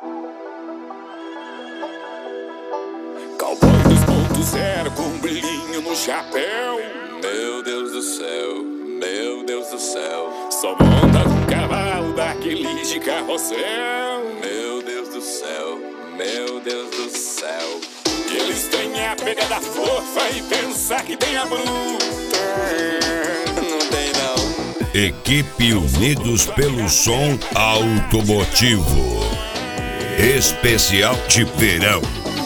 Cowboy 2.0 com brilhinho no chapéu. Meu Deus do céu, meu Deus do céu. Só monta um cavalo daqueles de carrossel. Meu Deus do céu, meu Deus do céu. Eles têm a pegada fofa e pensar que tem a bruta. Não tem não. Equipe Unidos pelo Som Automotivo. Especial de verão.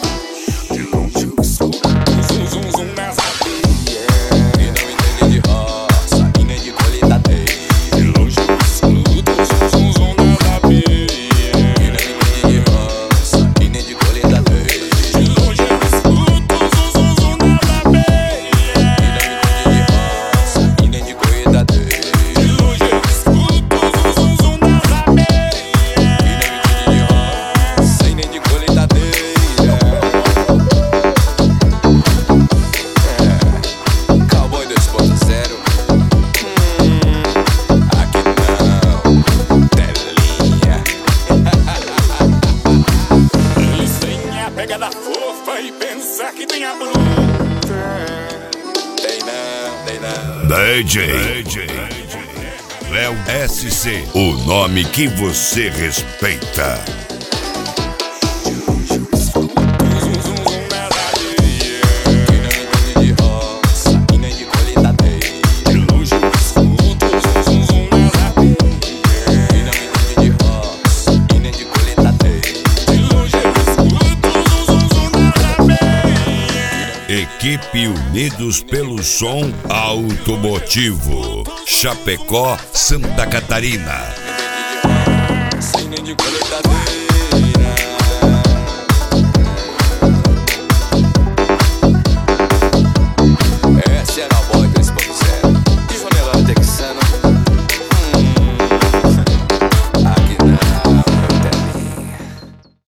Pegada fofa e pensar que tem a bruta. Tem não. DJ Léo SC, o nome que você respeita. Equipe Unidos pelo Som Automotivo. Chapecó, Santa Catarina. Sem nem de colheitadeira.